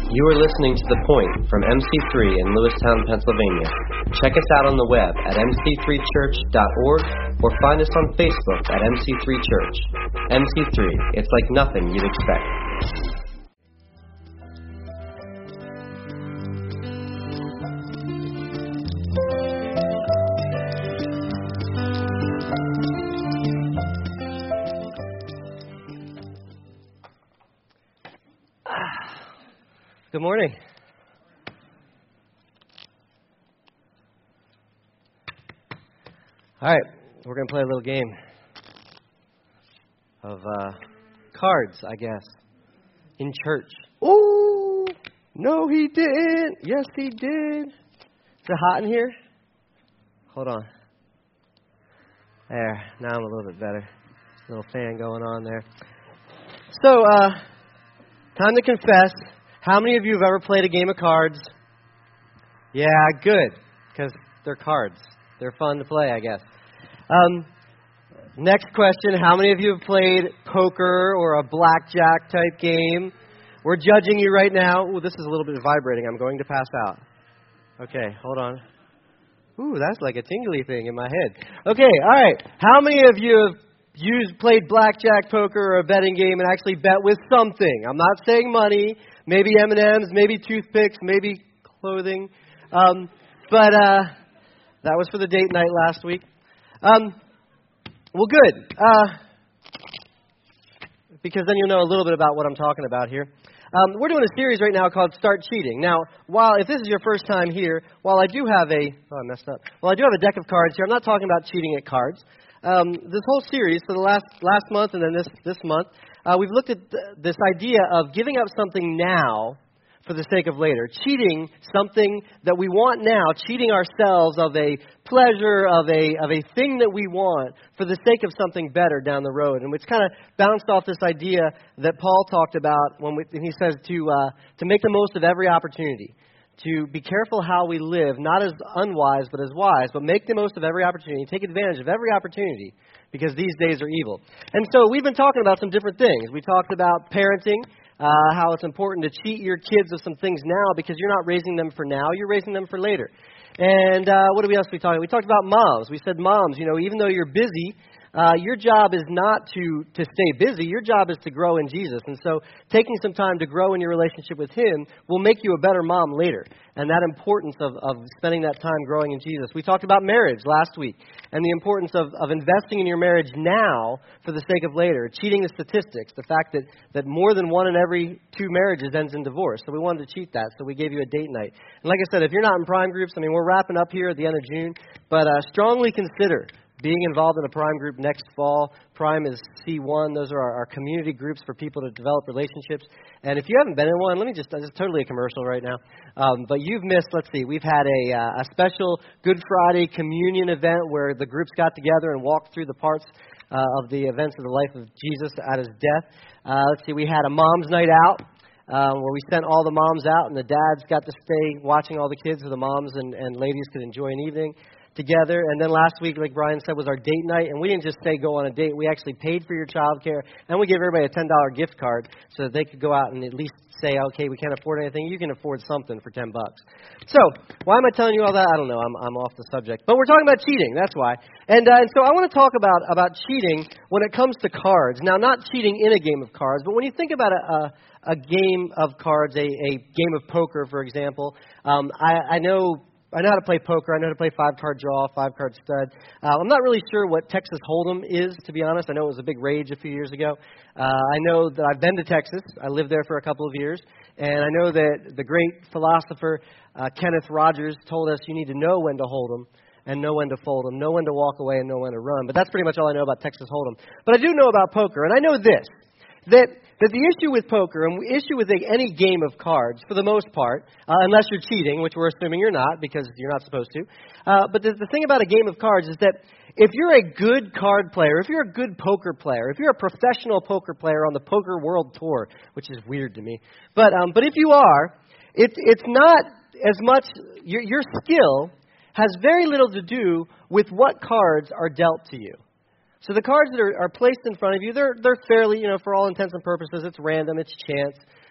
You are listening to The Point from MC3 in Lewistown, Pennsylvania. Check us out on the web at mc3church.org or find us on Facebook at MC3 Church. MC3, it's like nothing you'd expect. Good morning. All right, we're going to play a little game of cards, I guess, in church. Oh, no, he didn't. Yes, he did. Is it hot in here? Hold on. There, now I'm a little bit better. A little fan going on there. So, time to confess. How many of you have ever played a game of cards? Yeah, good, because they're cards. They're fun to play, I guess. Next question, how many of you have played poker or a blackjack type game? We're judging you right now. Ooh, this is a little bit vibrating. I'm going to pass out. Okay, hold on. Ooh, that's like a tingly thing in my head. Okay, all right. How many of you have played blackjack, poker, or a betting game and actually bet with something? I'm not saying money. Maybe M&Ms, maybe toothpicks, maybe clothing. But that was for the date night last week. Well, good. Because then you'll know a little bit about what I'm talking about here. We're doing a series right now called Start Cheating. Now, if this is your first time here, while I do have a deck of cards here, I'm not talking about cheating at cards. This whole series, for the last month and then this month, we've looked at this idea of giving up something now for the sake of later. Cheating something that we want now, cheating ourselves of a pleasure, of a thing that we want for the sake of something better down the road. And it's kind of bounced off this idea that Paul talked about when he says to make the most of every opportunity. To be careful how we live, not as unwise, but as wise, but make the most of every opportunity, take advantage of every opportunity, because these days are evil. And so we've been talking about some different things. We talked about parenting, how it's important to cheat your kids of some things now, because you're not raising them for now, you're raising them for later. And what else we talked about? We talked about moms. We said, moms, even though you're busy, your job is not to stay busy. Your job is to grow in Jesus. And so taking some time to grow in your relationship with Him will make you a better mom later. And that importance of spending that time growing in Jesus. We talked about marriage last week and the importance of investing in your marriage now for the sake of later. Cheating the statistics, the fact that more than 1 in every 2 marriages ends in divorce. So we wanted to cheat that, so we gave you a date night. And like I said, if you're not in Prime groups, we're wrapping up here at the end of June, but strongly consider being involved in a Prime group next fall. Prime is C1. Those are our community groups for people to develop relationships. And if you haven't been in one, this is totally a commercial right now. But you've missed, we've had a special Good Friday communion event where the groups got together and walked through the parts of the events of the life of Jesus at His death. We had a mom's night out. Where we sent all the moms out, and the dads got to stay watching all the kids so the moms and ladies could enjoy an evening together. And then last week, like Brian said, was our date night, and we didn't just say go on a date. We actually paid for your child care, and we gave everybody a $10 gift card so that they could go out and at least say, okay, we can't afford anything. You can afford something for $10. So why am I telling you all that? I don't know. I'm off the subject. But we're talking about cheating. That's why. And so I want to talk about cheating when it comes to cards. Now, not cheating in a game of cards, but when you think about a game of cards, a game of poker, for example, I know how to play poker. I know how to play 5-card draw, 5-card stud. I'm not really sure what Texas Hold'em is, to be honest. I know it was a big rage a few years ago. I know that I've been to Texas. I lived there for a couple of years. And I know that the great philosopher Kenneth Rogers told us you need to know when to hold 'em and know when to fold 'em, know when to walk away and know when to run. But that's pretty much all I know about Texas Hold'em. But I do know about poker, and I know this, that the issue with poker and the issue with any game of cards, for the most part, unless you're cheating, which we're assuming you're not because you're not supposed to, but the thing about a game of cards is that if you're a good card player, if you're a good poker player, if you're a professional poker player on the Poker World Tour, which is weird to me, but if you are, it's not as much, your skill has very little to do with what cards are dealt to you. So the cards that are placed in front of you, they're fairly, for all intents and purposes, it's random, it's chance.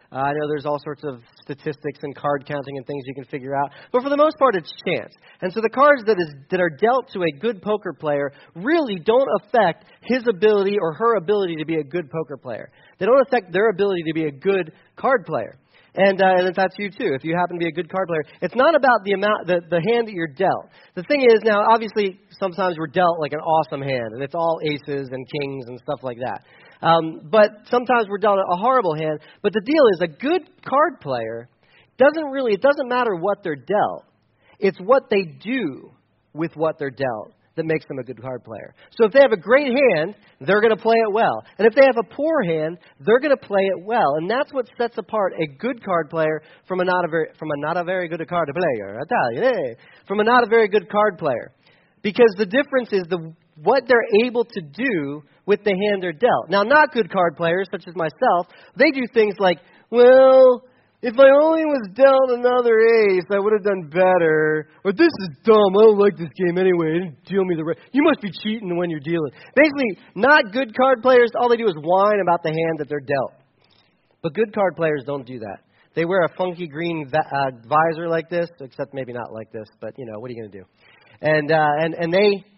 I know there's all sorts of statistics and card counting and things you can figure out. But for the most part, it's chance. And so the cards that are dealt to a good poker player really don't affect his ability or her ability to be a good poker player. They don't affect their ability to be a good card player. And if that's you too, if you happen to be a good card player, it's not about the hand that you're dealt. The thing is, now, obviously, sometimes we're dealt like an awesome hand, and it's all aces and kings and stuff like that. But sometimes we're dealt a horrible hand. But the deal is, a good card player it doesn't matter what they're dealt. It's what they do with what they're dealt that makes them a good card player. So if they have a great hand, they're going to play it well. And if they have a poor hand, they're going to play it well. And that's what sets apart a good card player from a not a very good card player. From a not a very good card player. Because the difference is what they're able to do with the hand they're dealt. Now, not good card players, such as myself, they do things like, well, if I only was dealt another ace, I would have done better. Or this is dumb. I don't like this game anyway. It didn't deal me the right. You must be cheating when you're dealing. Basically, not good card players, all they do is whine about the hand that they're dealt. But good card players don't do that. They wear a funky green visor like this, except maybe not like this, but, what are you going to do? And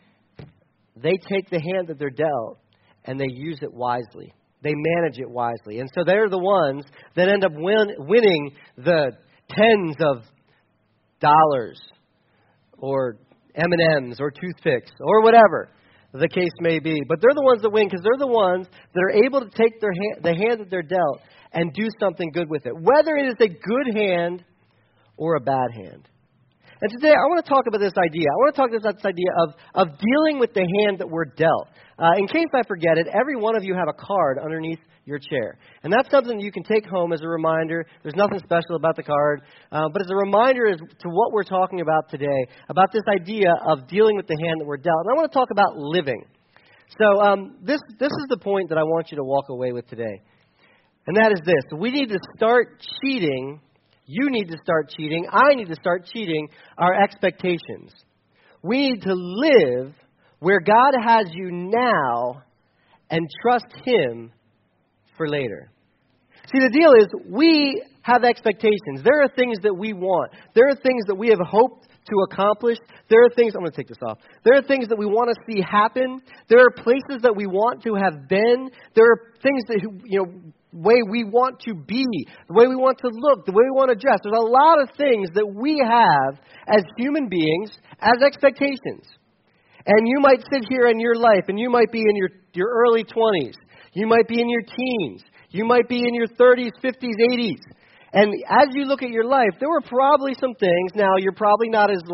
they take the hand that they're dealt, and they use it wisely. They manage it wisely. And so they're the ones that end up winning the tens of dollars or M&Ms or toothpicks or whatever the case may be. But they're the ones that win because they're the ones that are able to take the hand that they're dealt and do something good with it, whether it is a good hand or a bad hand. And today I want to talk about this idea. I want to talk about this idea of dealing with the hand that we're dealt. In case I forget it, every one of you have a card underneath your chair. And that's something you can take home as a reminder. There's nothing special about the card. But as a reminder as to what we're talking about today, about this idea of dealing with the hand that we're dealt. And I want to talk about living. So this is the point that I want you to walk away with today. And that is this. We need to start cheating. You need to start cheating. I need to start cheating our expectations. We need to live where God has you now and trust Him for later. See, the deal is we have expectations. There are things that we want. There are things that we have hoped to accomplish. There are things, I'm going to take this off. There are things that we want to see happen. There are places that we want to have been. There are things that, way we want to be, the way we want to look, the way we want to dress. There's a lot of things that we have as human beings as expectations. And you might sit here in your life, and you might be in your early 20s. You might be in your teens. You might be in your 30s, 50s, 80s. And as you look at your life, there were probably some things. Now, you're probably not as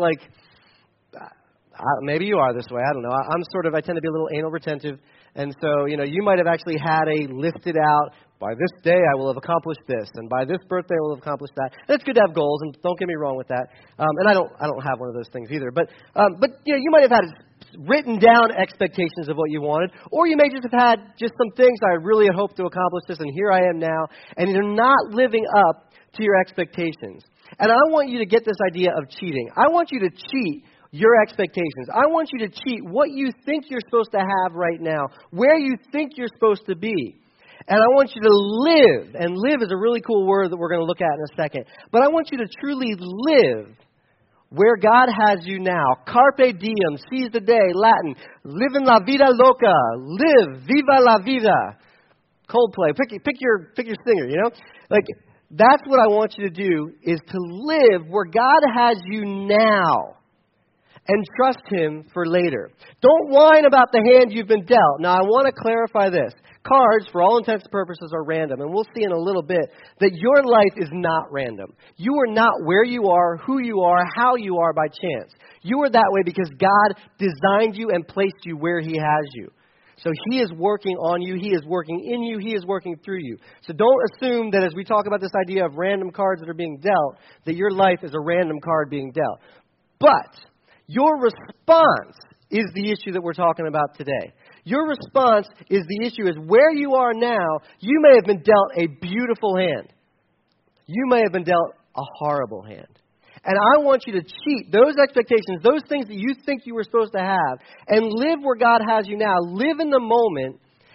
maybe you are this way. I don't know. I tend to be a little anal retentive. And so, you might have actually had a listed out, by this day I will have accomplished this, and by this birthday I will have accomplished that. And it's good to have goals, and don't get me wrong with that. And I don't have one of those things either. But you might have had written down expectations of what you wanted, or you may just have had just some things I really had hoped to accomplish this, and here I am now, and you're not living up to your expectations. And I want you to get this idea of cheating. I want you to cheat your expectations. I want you to cheat what you think you're supposed to have right now, where you think you're supposed to be. And I want you to live, and live is a really cool word that we're going to look at in a second, but I want you to truly live where God has you now. Carpe diem, seize the day, Latin, live in la vida loca, live, viva la vida. Coldplay, pick your singer, that's what I want you to do, is to live where God has you now. And trust Him for later. Don't whine about the hand you've been dealt. Now, I want to clarify this. Cards, for all intents and purposes, are random. And we'll see in a little bit that your life is not random. You are not where you are, who you are, how you are by chance. You are that way because God designed you and placed you where He has you. So He is working on you. He is working in you. He is working through you. So don't assume that as we talk about this idea of random cards that are being dealt, that your life is a random card being dealt. But your response is the issue that we're talking about today. Your response is the issue is where you are now, you may have been dealt a beautiful hand. You may have been dealt a horrible hand. And I want you to cheat those expectations, those things that you think you were supposed to have, and live where God has you now. Live in the moment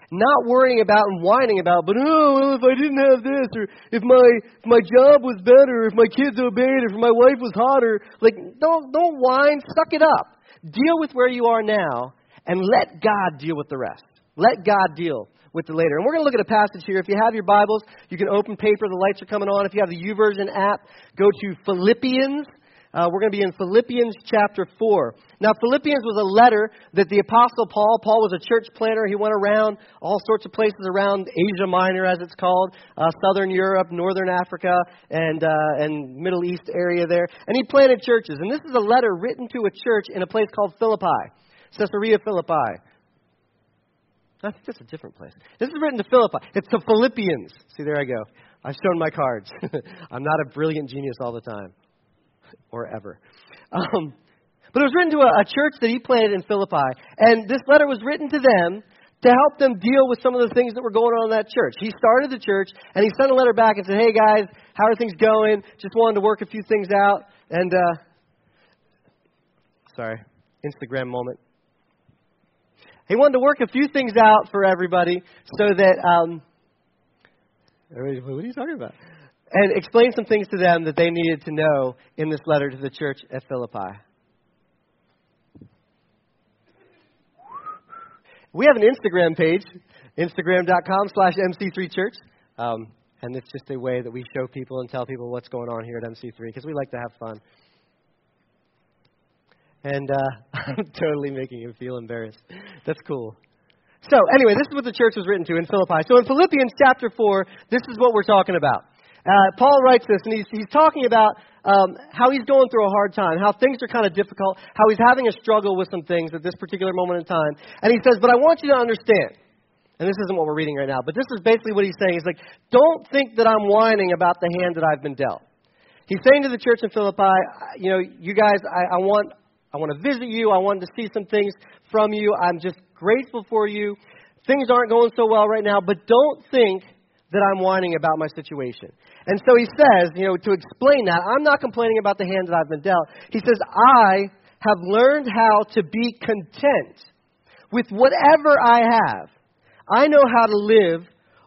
Not worrying about and whining about, but well, if I didn't have this, or if my job was better, if my kids obeyed, if my wife was hotter, like don't whine, suck it up. Deal with where you are now and let God deal with the rest. Let God deal with the later. And we're going to look at a passage here. If you have your Bibles, you can open paper. The lights are coming on. If you have the YouVersion app, go to Philippians. We're going to be in Philippians chapter 4. Now, Philippians was a letter that the Apostle Paul was a church planter. He went around all sorts of places around Asia Minor, as it's called, Southern Europe, Northern Africa, and Middle East area there. And he planted churches. And this is a letter written to a church in a place called Philippi, Caesarea Philippi. I think that's a different place. This is written to Philippi. It's the Philippians. See, there I go. I've shown my cards. I'm not a brilliant genius all the time. Or ever. But it was written to a church that he planted in Philippi. And this letter was written to them to help them deal with some of the things that were going on in that church. He started the church, and he sent a letter back and said, hey, guys, how are things going? Just wanted to work a few things out. And, sorry, Instagram moment. He wanted to work a few things out for everybody so that, what are you talking about? And explain some things to them that they needed to know in this letter to the church at Philippi. We have an Instagram page, instagram.com/MC3Church. And it's just a way that we show people and tell people what's going on here at MC3 because we like to have fun. And I'm totally making him feel embarrassed. That's cool. So anyway, this is what the church was written to in Philippi. So in Philippians chapter 4, this is what we're talking about. Paul writes this, and he's talking about how he's going through a hard time, how things are kind of difficult, how he's having a struggle with some things at this particular moment in time. And he says, but I want you to understand, and this isn't what we're reading right now, but this is basically what he's saying. He's like, don't think that I'm whining about the hand that I've been dealt. He's saying to the church in Philippi, you guys, I want to visit you. I wanted to see some things from you. I'm just grateful for you. Things aren't going so well right now, but don't think that I'm whining about my situation. And so he says, to explain that, I'm not complaining about the hand that I've been dealt. He says, I have learned how to be content with whatever I have. I know how to live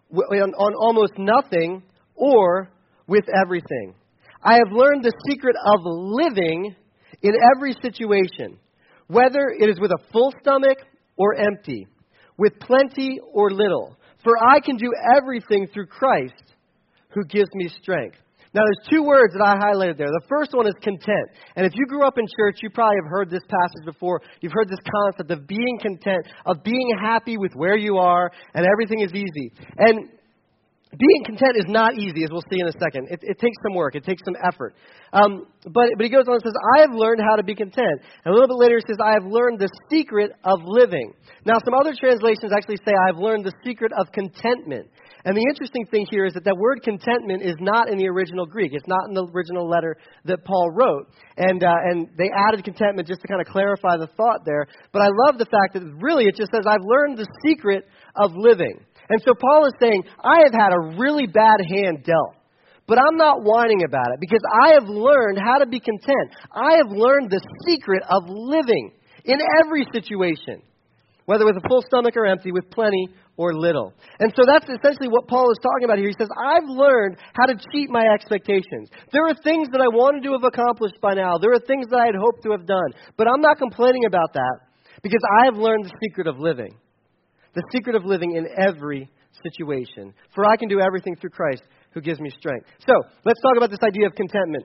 on almost nothing or with everything. I have learned the secret of living in every situation, whether it is with a full stomach or empty, with plenty or little. For I can do everything through Christ who gives me strength. Now, there's two words that I highlighted there. The first one is content. And if you grew up in church, you probably have heard this passage before. You've heard this concept of being content, of being happy with where you are, and everything is easy. And being content is not easy, as we'll see in a second. It takes some work. It takes some effort. But he goes on and says, I have learned how to be content. And a little bit later he says, I have learned the secret of living. Now, some other translations actually say, I have learned the secret of contentment. And the interesting thing here is that word contentment is not in the original Greek. It's not in the original letter that Paul wrote. And they added contentment just to kind of clarify the thought there. But I love the fact that really it just says, I've learned the secret of living. And so Paul is saying, I have had a really bad hand dealt. But I'm not whining about it because I have learned how to be content. I have learned the secret of living in every situation, whether with a full stomach or empty, with plenty or little. And so that's essentially what Paul is talking about here. He says, I've learned how to cheat my expectations. There are things that I wanted to have accomplished by now. There are things that I had hoped to have done. But I'm not complaining about that because I have learned the secret of living. The secret of living in every situation. For I can do everything through Christ who gives me strength. So, let's talk about this idea of contentment.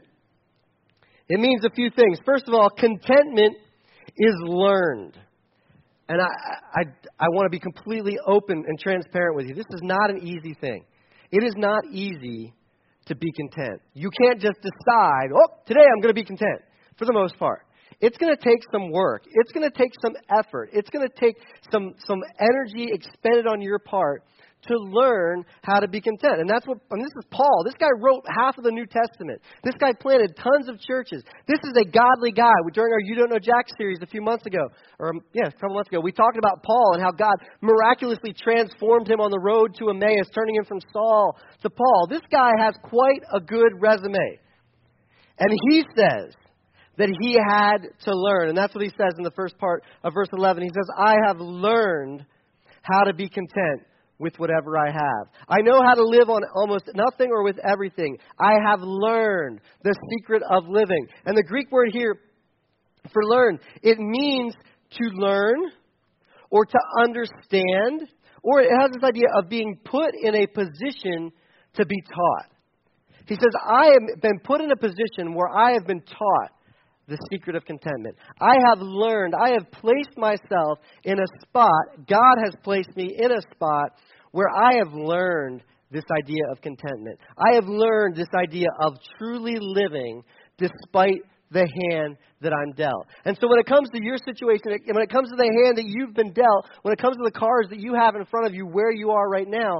It means a few things. First of all, contentment is learned. And I want to be completely open and transparent with you. This is not an easy thing. It is not easy to be content. You can't just decide, today I'm going to be content, for the most part. It's going to take some work. It's going to take some effort. It's going to take some energy expended on your part to learn how to be content. And this is Paul. This guy wrote half of the New Testament. This guy planted tons of churches. This is a godly guy. During our You Don't Know Jack series a couple months ago, we talked about Paul and how God miraculously transformed him on the road to Emmaus, turning him from Saul to Paul. This guy has quite a good resume. And he says that he had to learn. And that's what he says in the first part of verse 11. He says, I have learned how to be content with whatever I have. I know how to live on almost nothing or with everything. I have learned the secret of living. And the Greek word here for learn, it means to learn or to understand, or it has this idea of being put in a position to be taught. He says, I have been put in a position where I have been taught the secret of contentment. I have learned, I have placed myself in a spot, God has placed me in a spot where I have learned this idea of contentment. I have learned this idea of truly living despite the hand that I'm dealt. And so when it comes to your situation, when it comes to the hand that you've been dealt, when it comes to the cards that you have in front of you where you are right now,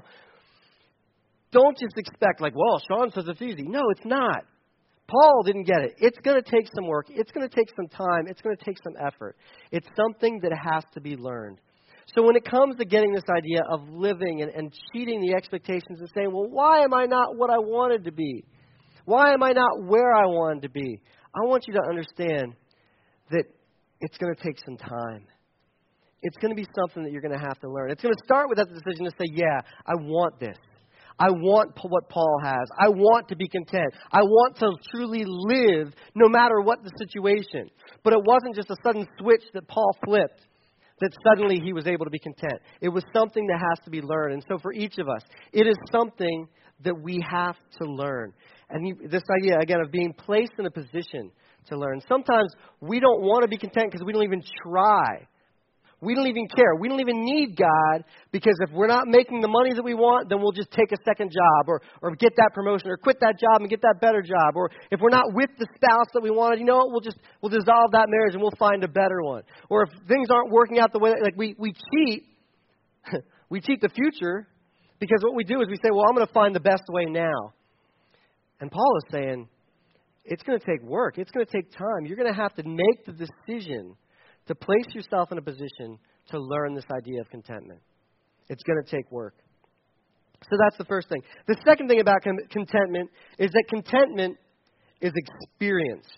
don't just expect like, well, Sean says it's easy. No, it's not. Paul didn't get it. It's going to take some work. It's going to take some time. It's going to take some effort. It's something that has to be learned. So when it comes to getting this idea of living and cheating the expectations and saying, well, why am I not what I wanted to be? Why am I not where I wanted to be? I want you to understand that it's going to take some time. It's going to be something that you're going to have to learn. It's going to start with that decision to say, yeah, I want this. I want what Paul has. I want to be content. I want to truly live no matter what the situation. But it wasn't just a sudden switch that Paul flipped, that suddenly he was able to be content. It was something that has to be learned. And so for each of us, it is something that we have to learn. And this idea, again, of being placed in a position to learn. Sometimes we don't want to be content because we don't even try. We don't even care. We don't even need God because if we're not making the money that we want, then we'll just take a second job or get that promotion or quit that job and get that better job. Or if we're not with the spouse that we wanted, you know what, we'll dissolve that marriage and we'll find a better one. Or if things aren't working out the way, like we cheat, we cheat the future because what we do is we say, well, I'm going to find the best way now. And Paul is saying, it's going to take work. It's going to take time. You're going to have to make the decision to place yourself in a position to learn this idea of contentment. It's going to take work. So that's the first thing. The second thing about contentment is that contentment is experienced.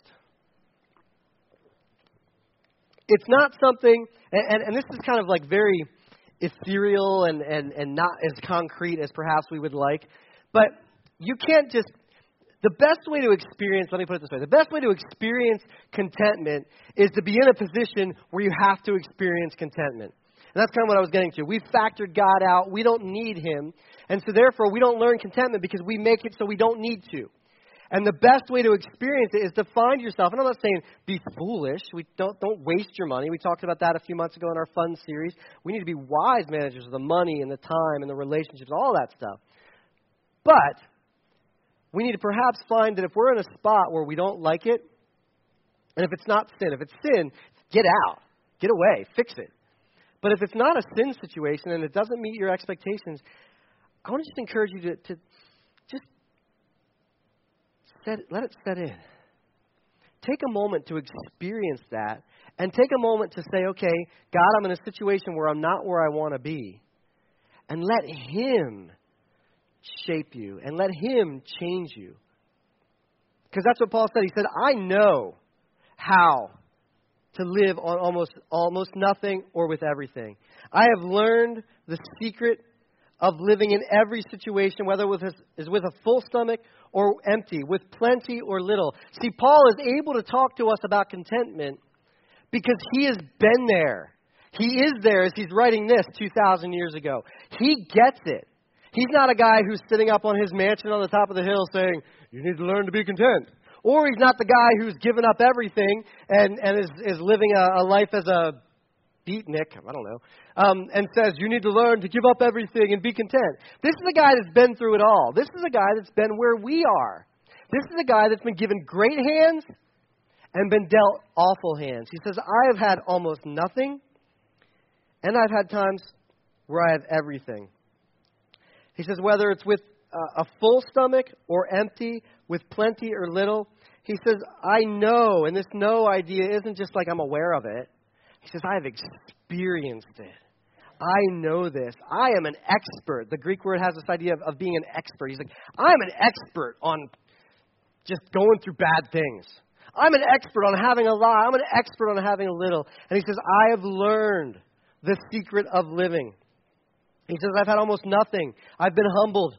It's not something, and this is kind of like very ethereal and not as concrete as perhaps we would like, but you can't just, the best way to experience, let me put it this way, the best way to experience contentment is to be in a position where you have to experience contentment. And that's kind of what I was getting to. We've factored God out. We don't need Him. And so therefore, we don't learn contentment because we make it so we don't need to. And the best way to experience it is to find yourself, and I'm not saying be foolish. We don't waste your money. We talked about that a few months ago in our fun series. We need to be wise managers of the money and the time and the relationships, all that stuff. But we need to perhaps find that if we're in a spot where we don't like it, and if it's not sin, if it's sin, get out, get away, fix it. But if it's not a sin situation and it doesn't meet your expectations, I want to just encourage you to just let it set in. Take a moment to experience that and take a moment to say, okay, God, I'm in a situation where I'm not where I want to be. And let Him shape you and let Him change you. Because that's what Paul said. He said, I know how to live on almost nothing or with everything. I have learned the secret of living in every situation, whether it is with a full stomach or empty, with plenty or little. See, Paul is able to talk to us about contentment because he has been there. He is there as he's writing this 2,000 years ago. He gets it. He's not a guy who's sitting up on his mansion on the top of the hill saying, you need to learn to be content. Or he's not the guy who's given up everything and is living a life as a beatnik, I don't know, and says, you need to learn to give up everything and be content. This is a guy that's been through it all. This is a guy that's been where we are. This is a guy that's been given great hands and been dealt awful hands. He says, I have had almost nothing, and I've had times where I have everything. He says, whether it's with a full stomach or empty, with plenty or little, he says, I know, and this know idea isn't just like I'm aware of it. He says, I have experienced it. I know this. I am an expert. The Greek word has this idea of being an expert. He's like, I'm an expert on just going through bad things. I'm an expert on having a lot. I'm an expert on having a little. And he says, I have learned the secret of living. He says, I've had almost nothing. I've been humbled.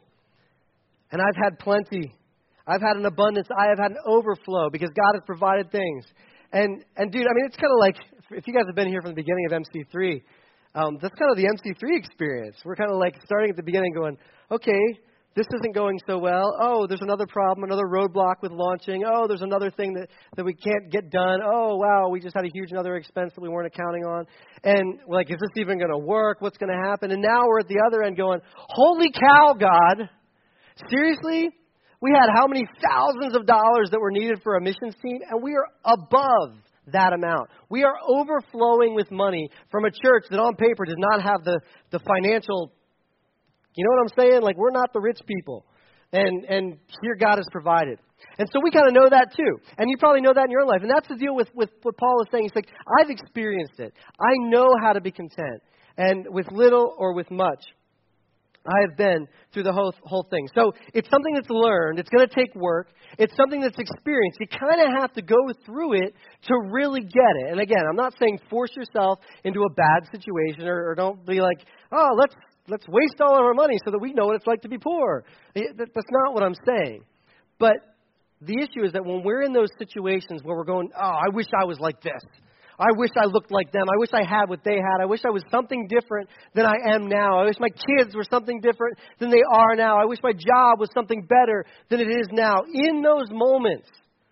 And I've had plenty. I've had an abundance. I have had an overflow because God has provided things. And dude, I mean, it's kind of like, if you guys have been here from the beginning of MC3, that's kind of the MC3 experience. We're kind of like starting at the beginning going, okay, this isn't going so well. Oh, there's another problem, another roadblock with launching. Oh, there's another thing that we can't get done. Oh, wow, we just had a huge another expense that we weren't accounting on. And we're like, is this even going to work? What's going to happen? And now we're at the other end going, holy cow, God. Seriously? We had how many thousands of dollars that were needed for a missions team, and we are above that amount. We are overflowing with money from a church that on paper does not have the financial, you know what I'm saying? Like, we're not the rich people. And here God has provided. And so we kind of know that too. And you probably know that in your life. And that's the deal with what Paul is saying. He's like, I've experienced it. I know how to be content. And with little or with much, I have been through the whole thing. So it's something that's learned. It's going to take work. It's something that's experienced. You kind of have to go through it to really get it. And again, I'm not saying force yourself into a bad situation or don't be like, oh, let's waste all of our money so that we know what it's like to be poor. That's not what I'm saying. But the issue is that when we're in those situations where we're going, oh, I wish I was like this. I wish I looked like them. I wish I had what they had. I wish I was something different than I am now. I wish my kids were something different than they are now. I wish my job was something better than it is now. In those moments,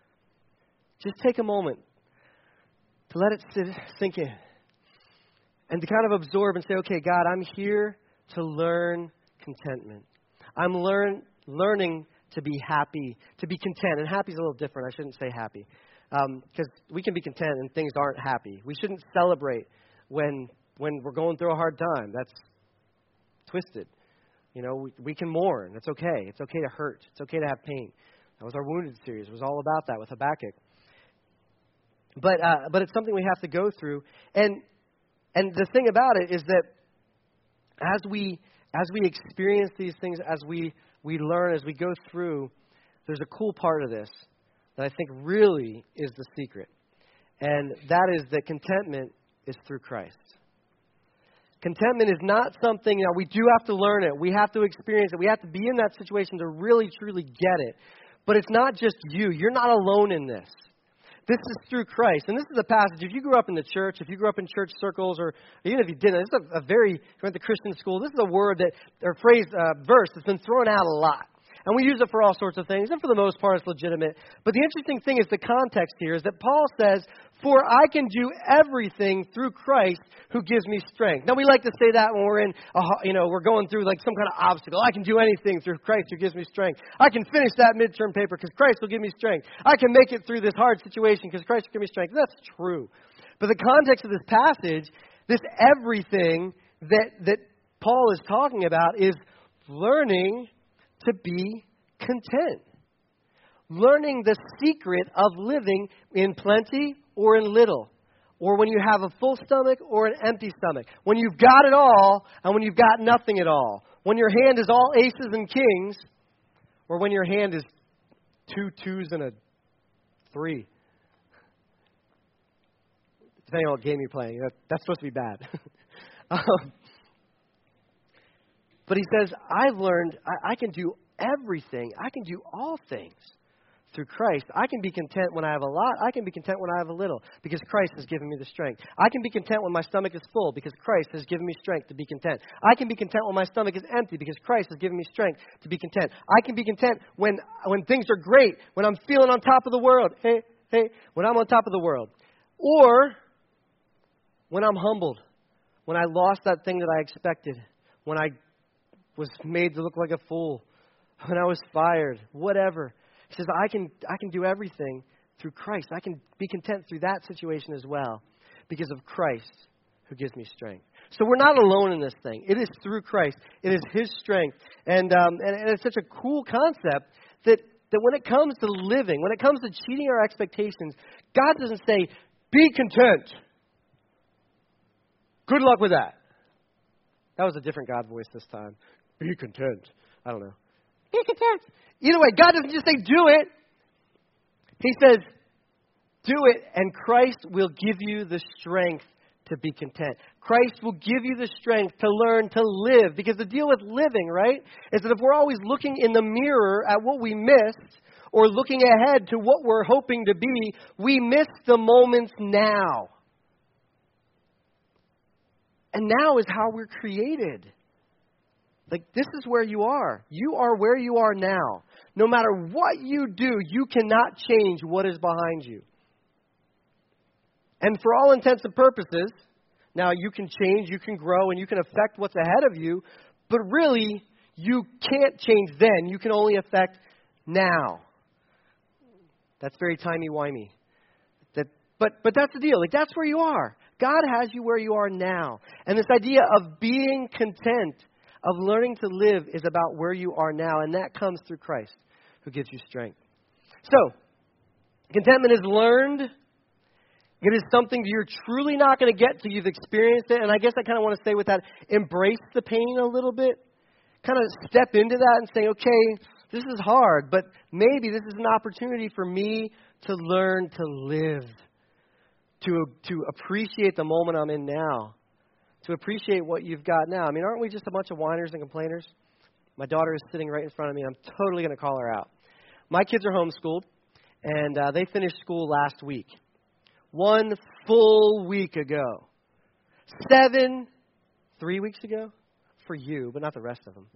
just take a moment to let it sink in and to kind of absorb and say, okay, God, I'm here to learn contentment. I'm learning to be happy, to be content. And happy is a little different. I shouldn't say happy. Because we can be content and things aren't happy. We shouldn't celebrate when we're going through a hard time. That's twisted. You know, we can mourn. It's okay. It's okay to hurt. It's okay to have pain. That was our Wounded series. It was all about that with Habakkuk. But it's something we have to go through. And the thing about it is that as we experience these things, as we learn, as we go through, there's a cool part of this that I think really is the secret. And that is that contentment is through Christ. Contentment is not something, we do have to learn it. We have to experience it. We have to be in that situation to really, truly get it. But it's not just you. You're not alone in this. This is through Christ. And this is a passage, if you grew up in the church, if you grew up in church circles, or even if you didn't, this is if you went to Christian school, this is a word or phrase, verse that's been thrown out a lot. And we use it for all sorts of things, and for the most part, it's legitimate. But the interesting thing is the context here is that Paul says, for I can do everything through Christ who gives me strength. Now, we like to say that when we're we're going through like some kind of obstacle. I can do anything through Christ who gives me strength. I can finish that midterm paper because Christ will give me strength. I can make it through this hard situation because Christ will give me strength. That's true. But the context of this passage, this everything that Paul is talking about is learning to be content. Learning the secret of living in plenty or in little. Or when you have a full stomach or an empty stomach. When you've got it all and when you've got nothing at all. When your hand is all aces and kings. Or when your hand is 2 2s and a 3. Depending on what game you're playing. That's supposed to be bad. But he says, I've learned I can do everything. I can do all things through Christ. I can be content when I have a lot. I can be content when I have a little because Christ has given me the strength. I can be content when my stomach is full because Christ has given me strength to be content. I can be content when my stomach is empty because Christ has given me strength to be content. I can be content when things are great, when I'm feeling on top of the world. Hey, when I'm on top of the world. Or when I'm humbled, when I lost that thing that I expected, when I was made to look like a fool, when I was fired, whatever. He says, I can do everything through Christ. I can be content through that situation as well because of Christ who gives me strength. So we're not alone in this thing. It is through Christ. It is His strength. And it's such a cool concept that when it comes to living, when it comes to cheating our expectations, God doesn't say, be content. Good luck with that. That was a different God voice this time. Be content. I don't know. Be content. Either way, God doesn't just say do it. He says do it and Christ will give you the strength to be content. Christ will give you the strength to learn to live. Because the deal with living, right, is that if we're always looking in the mirror at what we missed or looking ahead to what we're hoping to be, we miss the moments now. And now is how we're created. Like, this is where you are. You are where you are now. No matter what you do, you cannot change what is behind you. And for all intents and purposes, now you can change, you can grow, and you can affect what's ahead of you, but really, you can't change then. You can only affect now. That's very timey-wimey. But that's the deal. Like, that's where you are. God has you where you are now. And this idea of being content, of learning to live, is about where you are now, and that comes through Christ, who gives you strength. So, contentment is learned. It is something you're truly not going to get till you've experienced it. And I guess I kind of want to say with that, embrace the pain a little bit. Kind of step into that and say, okay, this is hard, but maybe this is an opportunity for me to learn to live, to appreciate the moment I'm in now, to appreciate what you've got now. I mean, aren't we just a bunch of whiners and complainers? My daughter is sitting right in front of me. I'm totally going to call her out. My kids are homeschooled, and they finished school last week. 1 full week ago. 3 weeks ago? For you, but not the rest of them.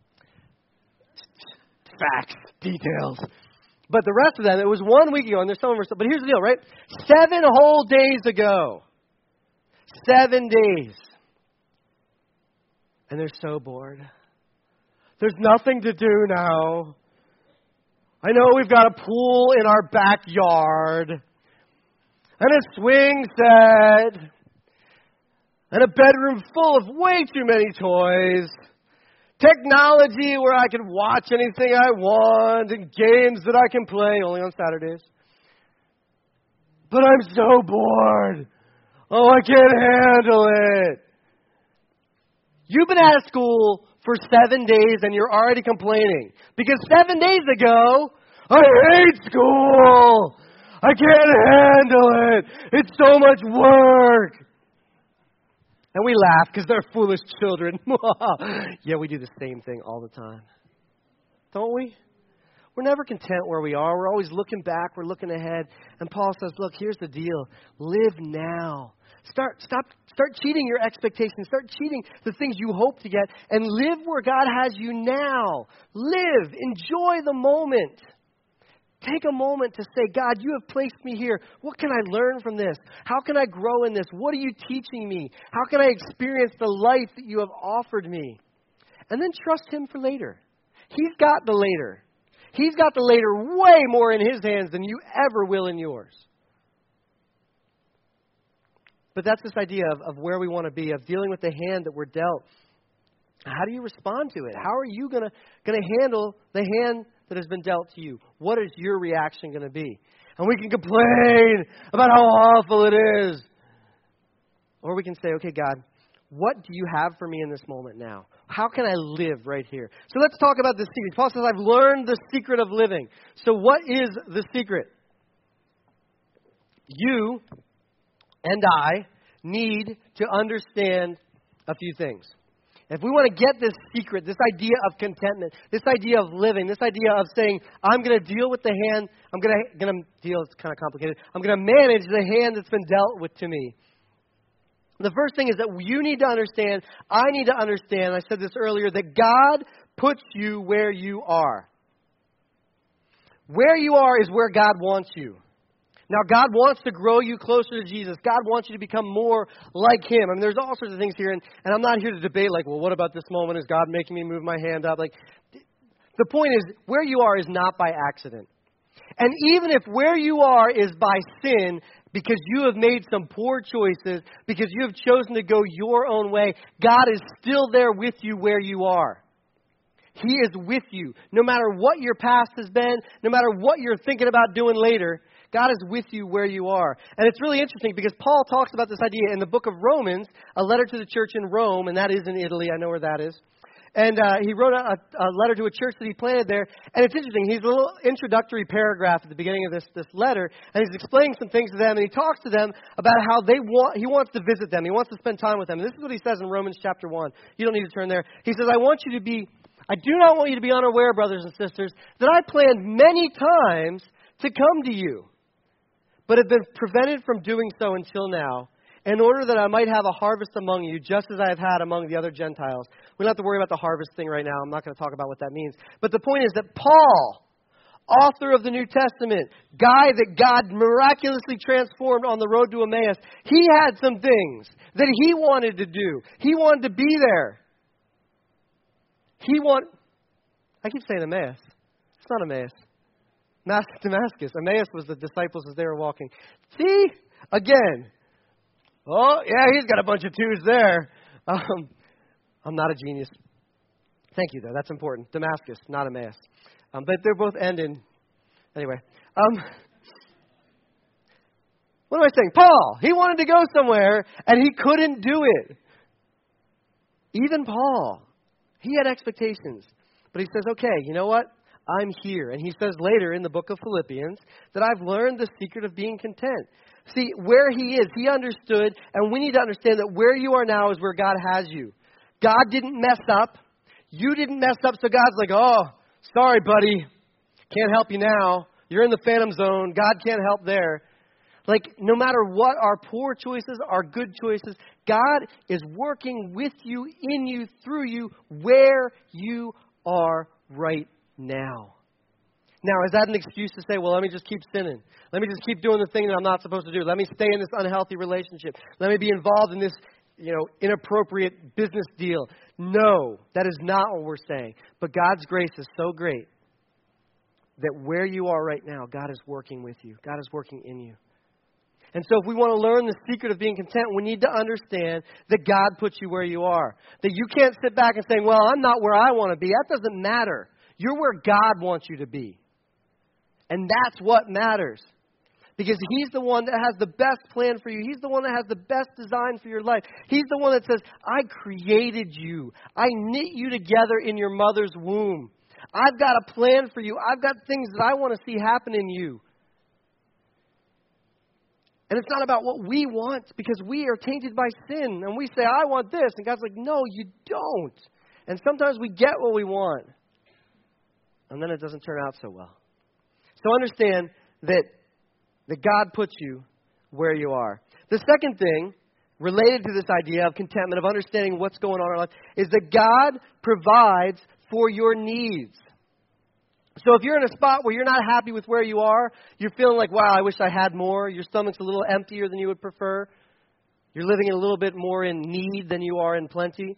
Facts, details. But the rest of them, it was 1 week ago, and there's some of them. But here's the deal, right? 7 whole days ago. 7 days. And they're so bored. There's nothing to do now. I know we've got a pool in our backyard. And a swing set, and a bedroom full of way too many toys, technology where I can watch anything I want, and games that I can play only on Saturdays. But I'm so bored. Oh, I can't handle it. You've been out of school for 7 days and you're already complaining. Because 7 days ago, I hate school. I can't handle it. It's so much work. And we laugh because they're foolish children. Yeah, we do the same thing all the time. Don't we? We're never content where we are. We're always looking back. We're looking ahead. And Paul says, look, here's the deal. Live now. Start cheating your expectations. Start cheating the things you hope to get. And live where God has you now. Live. Enjoy the moment. Take a moment to say, God, you have placed me here. What can I learn from this? How can I grow in this? What are you teaching me? How can I experience the life that you have offered me? And then trust Him for later. He's got the later. He's got the later way more in His hands than you ever will in yours. But that's this idea of where we want to be, of dealing with the hand that we're dealt. How do you respond to it? How are you going to handle the hand that has been dealt to you? What is your reaction going to be? And we can complain about how awful it is. Or we can say, okay, God, what do you have for me in this moment now? How can I live right here? So let's talk about the secret. Paul says, I've learned the secret of living. So what is the secret? You and I need to understand a few things. If we want to get this secret, this idea of contentment, this idea of living, this idea of saying, I'm going to deal with the hand, I'm going to deal, it's kind of complicated, I'm going to manage the hand that's been dealt with to me. The first thing is that you need to understand, I need to understand, I said this earlier, that God puts you where you are. Where you are is where God wants you. Now, God wants to grow you closer to Jesus. God wants you to become more like Him. I mean, there's all sorts of things here, and I'm not here to debate, like, well, what about this moment? Is God making me move my hand up? Like, the point is, where you are is not by accident. And even if where you are is by sin, because you have made some poor choices, because you have chosen to go your own way, God is still there with you where you are. He is with you. No matter what your past has been, no matter what you're thinking about doing later, God is with you where you are. And it's really interesting because Paul talks about this idea in the book of Romans, a letter to the church in Rome, and that is in Italy. I know where that is. And he wrote a letter to a church that he planted there. And it's interesting. He's a little introductory paragraph at the beginning of this letter. And he's explaining some things to them. And he talks to them about how he wants to visit them. He wants to spend time with them. And this is what he says in Romans chapter 1. You don't need to turn there. He says, I do not want you to be unaware, brothers and sisters, that I planned many times to come to you, but have been prevented from doing so until now, in order that I might have a harvest among you, just as I have had among the other Gentiles. We don't have to worry about the harvest thing right now. I'm not going to talk about what that means. But the point is that Paul, author of the New Testament, guy that God miraculously transformed on the road to Emmaus, he had some things that he wanted to do. He wanted to be there. I keep saying Emmaus. It's not Emmaus. Damascus. Emmaus was the disciples as they were walking. See? Again. Oh, yeah, he's got a bunch of twos there. I'm not a genius. Thank you, though. That's important. Damascus, not Emmaus. But they're both end in... Anyway. What am I saying? Paul, he wanted to go somewhere, and he couldn't do it. Even Paul, he had expectations. But he says, okay, you know what? I'm here. And he says later in the book of Philippians that I've learned the secret of being content. See, where he is, he understood, and we need to understand that where you are now is where God has you. God didn't mess up. You didn't mess up, so God's like, oh, sorry, buddy. Can't help you now. You're in the phantom zone. God can't help there. Like, no matter what our poor choices, our good choices, God is working with you, in you, through you, where you are right now. Now, is that an excuse to say, well, let me just keep sinning? Let me just keep doing the thing that I'm not supposed to do. Let me stay in this unhealthy relationship. Let me be involved in this, inappropriate business deal. No, that is not what we're saying. But God's grace is so great that where you are right now, God is working with you. God is working in you. And so if we want to learn the secret of being content, we need to understand that God puts you where you are. That you can't sit back and say, well, I'm not where I want to be. That doesn't matter. You're where God wants you to be. And that's what matters. Because He's the one that has the best plan for you. He's the one that has the best design for your life. He's the one that says, I created you. I knit you together in your mother's womb. I've got a plan for you. I've got things that I want to see happen in you. And it's not about what we want, because we are tainted by sin. And we say, I want this. And God's like, no, you don't. And sometimes we get what we want. And then it doesn't turn out so well. So understand that God puts you where you are. The second thing related to this idea of contentment, of understanding what's going on in our life, is that God provides for your needs. So if you're in a spot where you're not happy with where you are, you're feeling like, wow, I wish I had more, your stomach's a little emptier than you would prefer, you're living a little bit more in need than you are in plenty,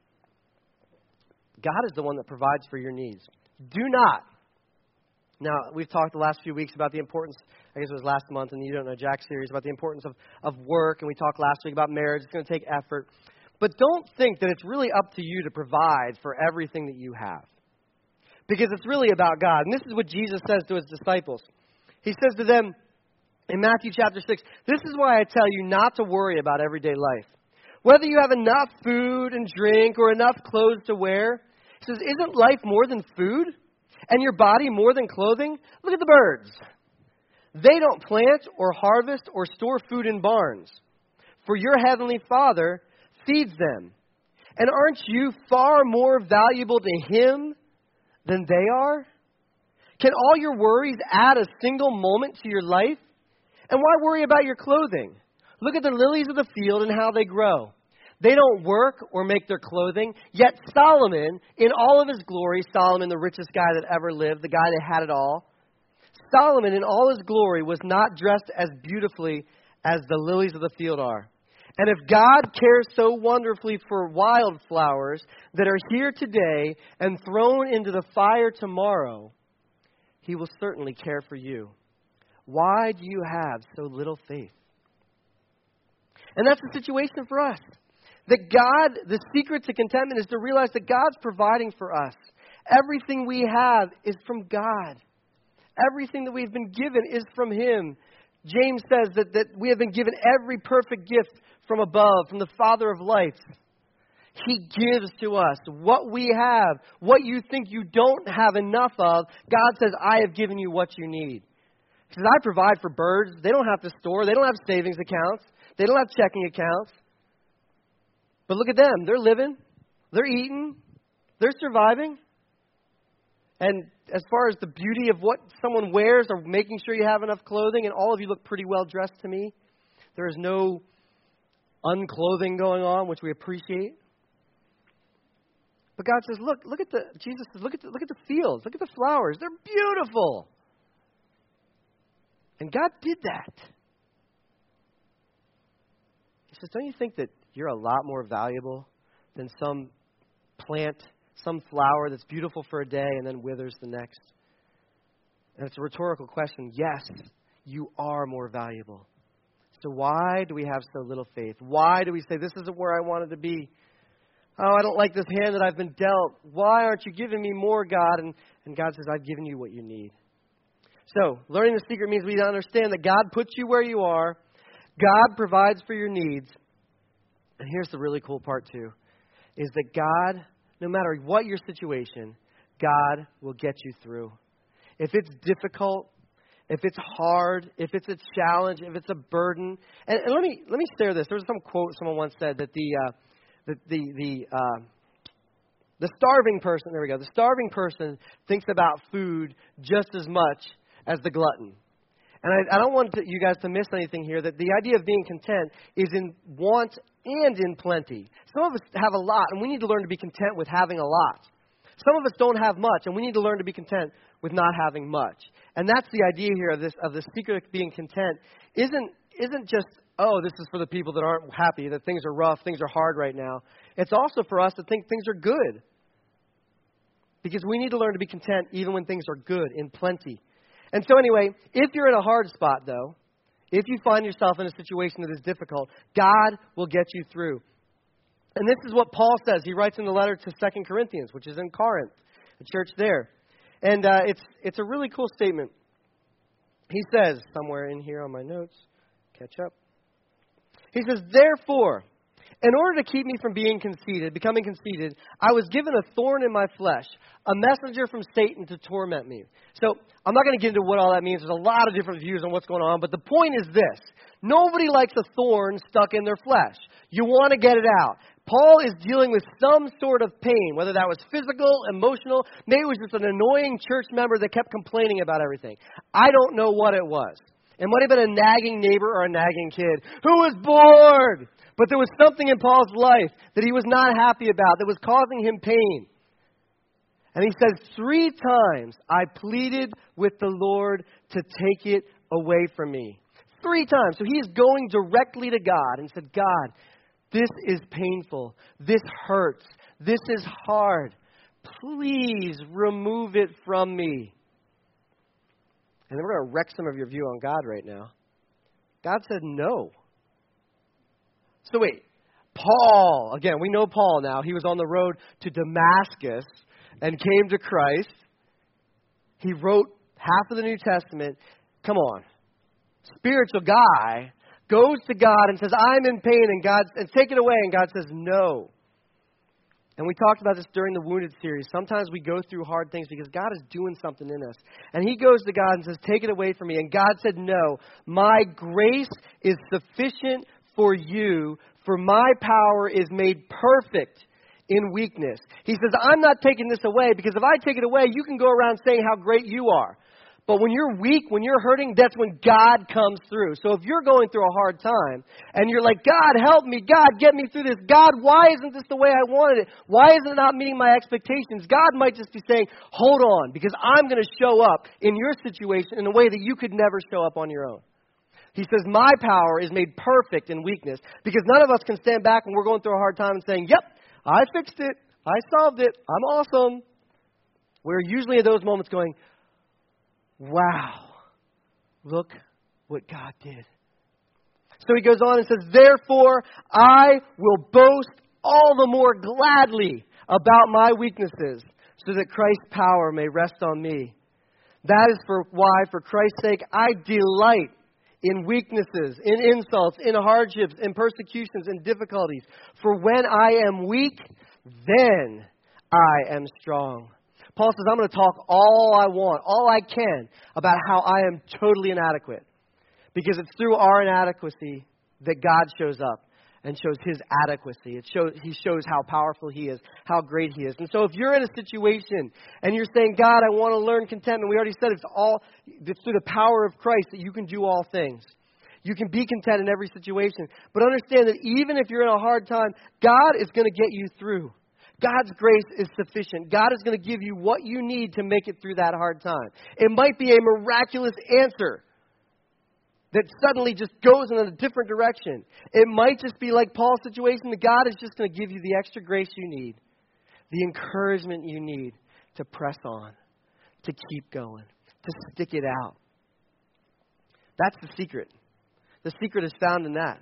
God is the one that provides for your needs. Do not. Now, we've talked the last few weeks about the importance, I guess it was last month in the You Don't Know Jack series, about the importance of work, and we talked last week about marriage. It's going to take effort. But don't think that it's really up to you to provide for everything that you have. Because it's really about God. And this is what Jesus says to His disciples. He says to them in Matthew chapter 6, this is why I tell you not to worry about everyday life. Whether you have enough food and drink or enough clothes to wear. He says, isn't life more than food? And your body more than clothing? Look at the birds. They don't plant or harvest or store food in barns. For your heavenly Father feeds them. And aren't you far more valuable to Him than they are? Can all your worries add a single moment to your life? And why worry about your clothing? Look at the lilies of the field and how they grow. They don't work or make their clothing. Yet Solomon, in all of his glory, Solomon, the richest guy that ever lived, the guy that had it all, Solomon, in all his glory, was not dressed as beautifully as the lilies of the field are. And if God cares so wonderfully for wildflowers that are here today and thrown into the fire tomorrow, He will certainly care for you. Why do you have so little faith? And that's the situation for us. That God, the secret to contentment is to realize that God's providing for us. Everything we have is from God. Everything that we've been given is from Him. James says that we have been given every perfect gift from above, from the Father of lights. He gives to us what we have, what you think you don't have enough of. God says, I have given you what you need. He says, I provide for birds. They don't have to store. They don't have savings accounts. They don't have checking accounts. But look at them. They're living. They're eating. They're surviving. And as far as the beauty of what someone wears or making sure you have enough clothing, and all of you look pretty well dressed to me, there is no unclothing going on, which we appreciate. But God says, Jesus says, look at the fields, look at the flowers. They're beautiful. And God did that. He says, don't you think that you're a lot more valuable than some plant, some flower that's beautiful for a day and then withers the next? And it's a rhetorical question. Yes, you are more valuable. So why do we have so little faith? Why do we say, this isn't where I wanted to be? Oh, I don't like this hand that I've been dealt. Why aren't you giving me more, God? And God says, I've given you what you need. So, learning the secret means we understand that God puts you where you are. God provides for your needs. And here's the really cool part, too, is that God, no matter what your situation, God will get you through. If it's difficult, if it's hard, if it's a challenge, if it's a burden. And let me share this. There was some quote someone once said that the starving person, there we go, the starving person thinks about food just as much as the glutton. And I don't want you guys to miss anything here, that the idea of being content is in want and in plenty. Some of us have a lot, and we need to learn to be content with having a lot. Some of us don't have much, and we need to learn to be content with not having much. And that's the idea here of the secret of being content isn't just, oh, this is for the people that aren't happy, that things are rough, things are hard right now. It's also for us to think things are good. Because we need to learn to be content even when things are good, in plenty. And so anyway, if you're in a hard spot, though, if you find yourself in a situation that is difficult, God will get you through. And this is what Paul says. He writes in the letter to 2 Corinthians, which is in Corinth, the church there. And it's a really cool statement. He says, somewhere in here on my notes, catch up. He says, therefore, in order to keep me from becoming conceited, I was given a thorn in my flesh, a messenger from Satan to torment me. So I'm not going to get into what all that means. There's a lot of different views on what's going on. But the point is this. Nobody likes a thorn stuck in their flesh. You want to get it out. Paul is dealing with some sort of pain, whether that was physical, emotional. Maybe it was just an annoying church member that kept complaining about everything. I don't know what it was. It might have been a nagging neighbor or a nagging kid who was bored. But there was something in Paul's life that he was not happy about that was causing him pain. And he says, 3 times I pleaded with the Lord to take it away from me. 3 times. So he is going directly to God and said, God, this is painful. This hurts. This is hard. Please remove it from me. And we're going to wreck some of your view on God right now. God said no. So wait, Paul, again, we know Paul now. He was on the road to Damascus and came to Christ. He wrote half of the New Testament. Come on. Spiritual guy goes to God and says, I'm in pain, and God says, take it away. And God says, no. And we talked about this during the Wounded series. Sometimes we go through hard things because God is doing something in us. And he goes to God and says, take it away from me. And God said, no, my grace is sufficient for you, for my power is made perfect in weakness. He says, I'm not taking this away because if I take it away, you can go around saying how great you are. But when you're weak, when you're hurting, that's when God comes through. So if you're going through a hard time and you're like, God, help me. God, get me through this. God, why isn't this the way I wanted it? Why is it not meeting my expectations? God might just be saying, hold on, because I'm going to show up in your situation in a way that you could never show up on your own. He says, my power is made perfect in weakness, because none of us can stand back when we're going through a hard time and saying, yep, I fixed it. I solved it. I'm awesome. We're usually at those moments going, wow, look what God did. So he goes on and says, therefore, I will boast all the more gladly about my weaknesses, so that Christ's power may rest on me. That is why, for Christ's sake, I delight in weaknesses, in insults, in hardships, in persecutions, in difficulties. For when I am weak, then I am strong. Paul says, I'm going to talk all I want, all I can, about how I am totally inadequate. Because it's through our inadequacy that God shows up and shows His adequacy. He shows how powerful He is, how great He is. And so if you're in a situation and you're saying, God, I want to learn contentment, we already said it's through the power of Christ that you can do all things. You can be content in every situation. But understand that even if you're in a hard time, God is going to get you through. God's grace is sufficient. God is going to give you what you need to make it through that hard time. It might be a miraculous answer that suddenly just goes in a different direction. It might just be like Paul's situation, that God is just going to give you the extra grace you need, the encouragement you need to press on, to keep going, to stick it out. That's the secret. The secret is found in that.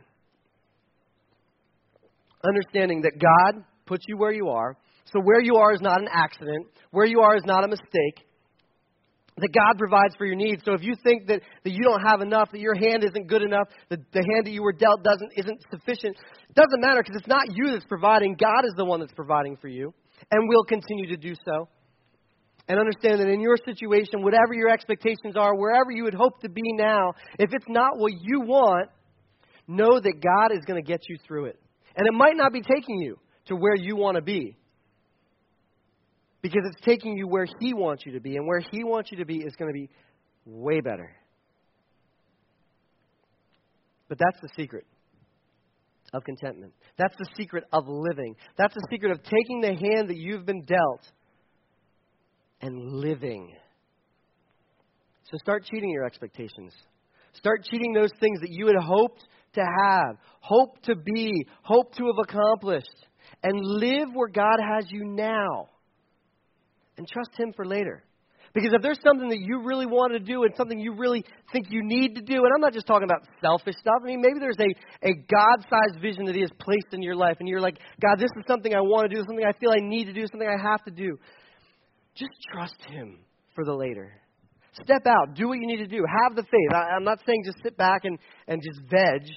Understanding that God puts you where you are. So where you are is not an accident. Where you are is not a mistake. That God provides for your needs. So if you think that you don't have enough, that your hand isn't good enough, that the hand that you were dealt isn't sufficient, it doesn't matter, because it's not you that's providing. God is the one that's providing for you, and will continue to do so. And understand that in your situation, whatever your expectations are, wherever you would hope to be now, if it's not what you want, know that God is going to get you through it. And it might not be taking you to where you want to be, because it's taking you where He wants you to be. And where He wants you to be is going to be way better. But that's the secret of contentment. That's the secret of living. That's the secret of taking the hand that you've been dealt and living. So start cheating your expectations. Start cheating those things that you had hoped to have, hoped to be, hoped to have accomplished. And live where God has you now. And trust Him for later. Because if there's something that you really want to do and something you really think you need to do, and I'm not just talking about selfish stuff. I mean, maybe there's a God-sized vision that He has placed in your life. And you're like, God, this is something I want to do, something I feel I need to do, something I have to do. Just trust Him for the later. Step out. Do what you need to do. Have the faith. I'm not saying just sit back and just veg.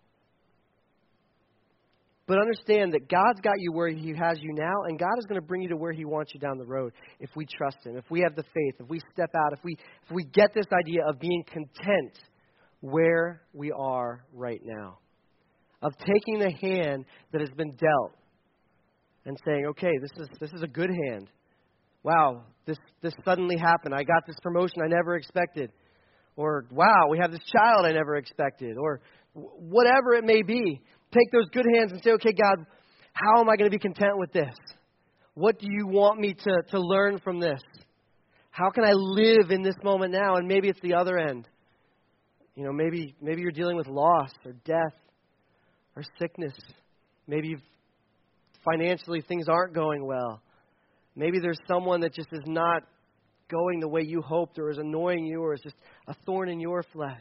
But understand that God's got you where He has you now, and God is going to bring you to where He wants you down the road if we trust Him, if we have the faith, if we step out, if we get this idea of being content where we are right now, of taking the hand that has been dealt and saying, okay, this is a good hand. Wow, this suddenly happened. I got this promotion I never expected. Or, wow, we have this child I never expected. Or whatever it may be. Take those good hands and say, okay, God, how am I going to be content with this? What do you want me to learn from this? How can I live in this moment now? And maybe it's the other end. You know, maybe you're dealing with loss or death or sickness. Maybe financially things aren't going well. Maybe there's someone that just is not going the way you hoped, or is annoying you, or is just a thorn in your flesh.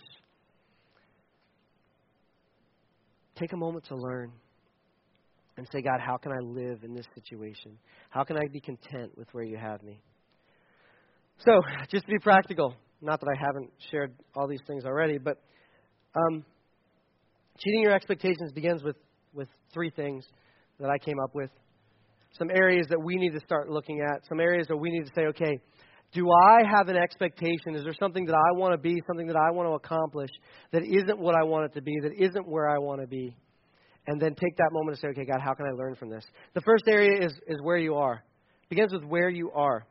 Take a moment to learn and say, God, how can I live in this situation? How can I be content with where you have me? So, just to be practical, not that I haven't shared all these things already, but cheating your expectations begins with three things that I came up with. Some areas that we need to start looking at. Some areas that we need to say, okay, do I have an expectation? Is there something that I want to be, something that I want to accomplish that isn't what I want it to be, that isn't where I want to be? And then take that moment to say, okay, God, how can I learn from this? The first area is where you are. It begins with where you are.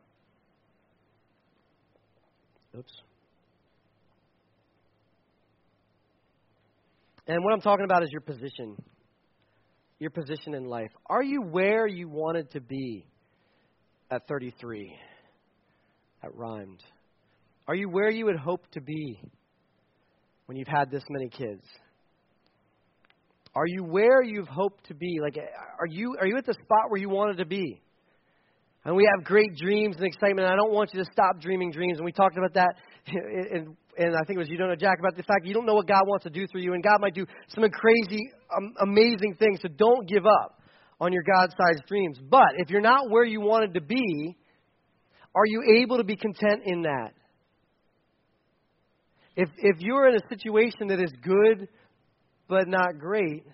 Oops. And what I'm talking about is your position. Your position in life. Are you where you wanted to be at 33? That rhymed. Are you where you had hoped to be when you've had this many kids? Are you where you've hoped to be? Like, are you at the spot where you wanted to be? And we have great dreams and excitement. I don't want you to stop dreaming dreams. And we talked about that, and I think it was You Don't Know Jack, about the fact that you don't know what God wants to do through you, and God might do some crazy, amazing things. So don't give up on your God-sized dreams. But if you're not where you wanted to be, are you able to be content in that? If you're in a situation that is good but not great,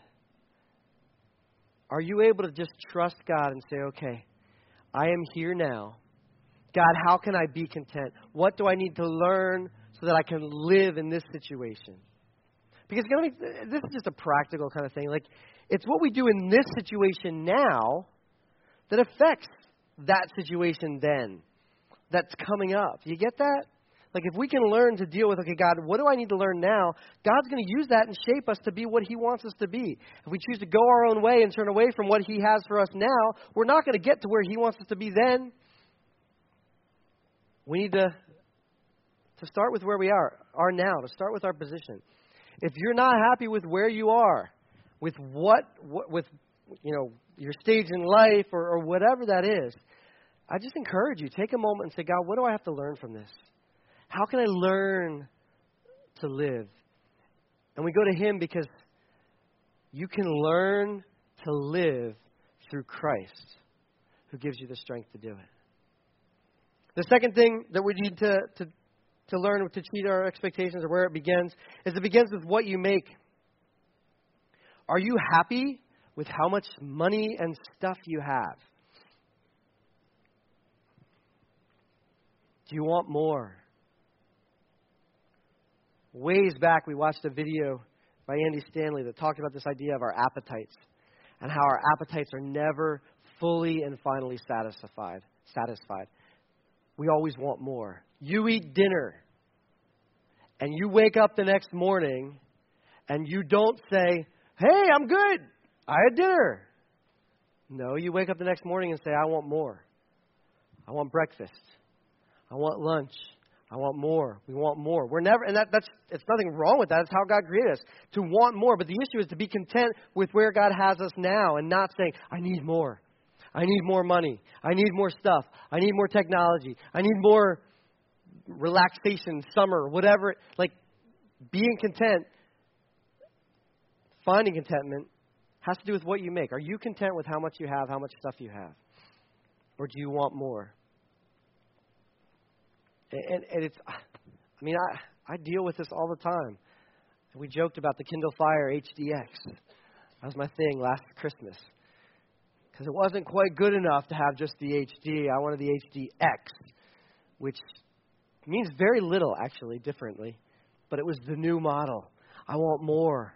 are you able to just trust God and say, okay, I am here now. God, how can I be content? What do I need to learn so that I can live in this situation? Because this is just a practical kind of thing. Like, it's what we do in this situation now that affects that situation then, that's coming up. Do you get that? Like, if we can learn to deal with, okay, God, what do I need to learn now? God's going to use that and shape us to be what He wants us to be. If we choose to go our own way and turn away from what He has for us now, we're not going to get to where He wants us to be then. We need to start with where we are now, to start with our position. If you're not happy with where you are, with with your stage in life or whatever that is, I just encourage you, take a moment and say, God, what do I have to learn from this? How can I learn to live? And we go to Him because you can learn to live through Christ, who gives you the strength to do it. The second thing that we need to learn to cheat our expectations, or where it begins, is it begins with what you make. Are you happy with how much money and stuff you have? Do you want more? Ways back, we watched a video by Andy Stanley that talked about this idea of our appetites and how our appetites are never fully and finally satisfied. We always want more. You eat dinner, and you wake up the next morning, and you don't say, hey, I'm good. I had dinner. No, you wake up the next morning and say, I want more. I want breakfast. I want lunch. I want more. We want more. We're never, and it's nothing wrong with that. It's how God created us, to want more. But the issue is to be content with where God has us now and not saying, I need more. I need more money. I need more stuff. I need more technology. I need more relaxation, summer, whatever. Like, being content, finding contentment, has to do with what you make. Are you content with how much you have, how much stuff you have? Or do you want more? And it's, I mean, I deal with this all the time. We joked about the Kindle Fire HDX. That was my thing last Christmas. Because it wasn't quite good enough to have just the HD. I wanted the HDX, which means very little, actually, differently. But it was the new model. I want more.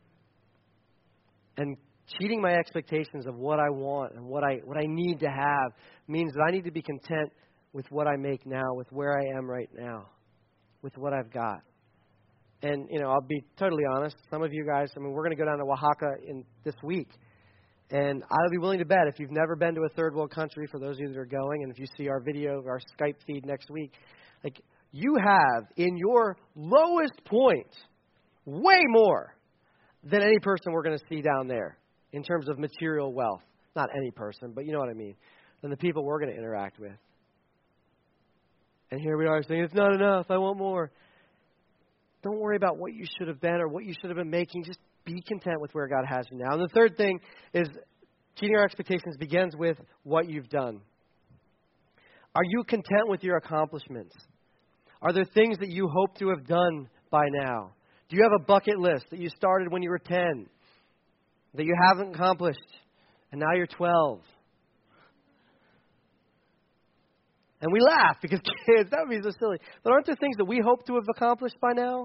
And cheating my expectations of what I want and what I need to have means that I need to be content with what I make now, with where I am right now, with what I've got. And, I'll be totally honest. Some of you guys, we're going to go down to Oaxaca this week. And I'll be willing to bet, if you've never been to a third world country, for those of you that are going, and if you see our video, our Skype feed next week, like, you have, in your lowest point, way more than any person we're going to see down there in terms of material wealth. Not any person, but you know what I mean. Than the people we're going to interact with. And here we are saying, it's not enough, I want more. Don't worry about what you should have been or what you should have been making. Just be content with where God has you now. And the third thing is, cheating our expectations begins with what you've done. Are you content with your accomplishments? Are there things that you hope to have done by now? Do you have a bucket list that you started when you were 10 that you haven't accomplished and now you're 12? And we laugh because kids, that would be so silly. But aren't there things that we hope to have accomplished by now?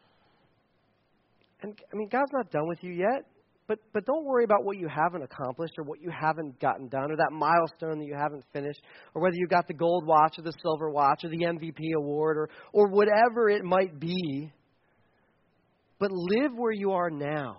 And God's not done with you yet. But don't worry about what you haven't accomplished or what you haven't gotten done or that milestone that you haven't finished or whether you got the gold watch or the silver watch or the MVP award or whatever it might be. But live where you are now.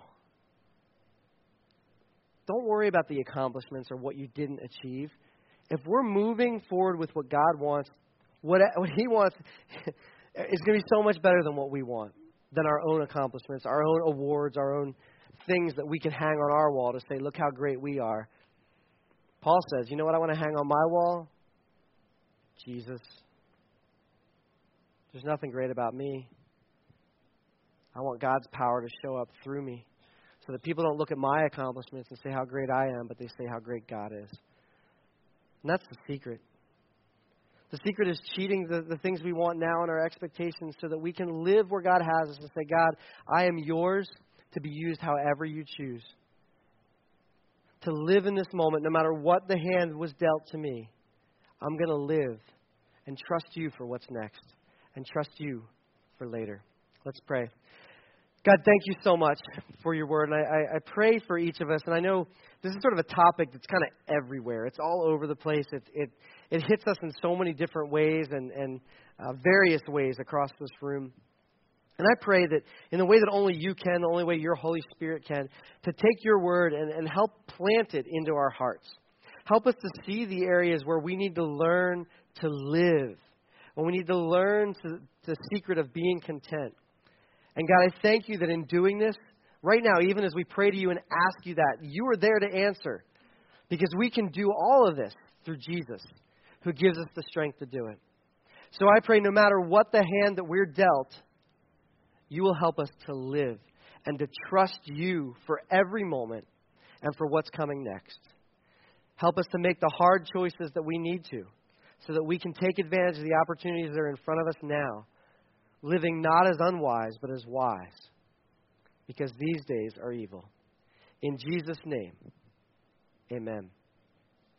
Don't worry about the accomplishments or what you didn't achieve. If we're moving forward with what God wants, what He wants is going to be so much better than what we want, than our own accomplishments, our own awards, our own things that we can hang on our wall to say, look how great we are. Paul says, you know what I want to hang on my wall? Jesus. There's nothing great about me. I want God's power to show up through me so that people don't look at my accomplishments and say how great I am, but they say how great God is. And that's the secret. The secret is cheating the things we want now and our expectations so that we can live where God has us and say, God, I am yours to be used however you choose. To live in this moment, no matter what the hand was dealt to me, I'm going to live and trust you for what's next and trust you for later. Let's pray. God, thank you so much for your word. And I pray for each of us. And I know this is sort of a topic that's kind of everywhere. It's all over the place. It hits us in so many different ways and various ways across this room. And I pray that in the way that only you can, the only way your Holy Spirit can, to take your word and help plant it into our hearts. Help us to see the areas where we need to learn to live, when we need to learn the secret of being content. And God, I thank you that in doing this, right now, even as we pray to you and ask you that, you are there to answer. Because we can do all of this through Jesus, who gives us the strength to do it. So I pray no matter what the hand that we're dealt, you will help us to live and to trust you for every moment and for what's coming next. Help us to make the hard choices that we need to so that we can take advantage of the opportunities that are in front of us now, living not as unwise but as wise, because these days are evil. In Jesus' name, amen.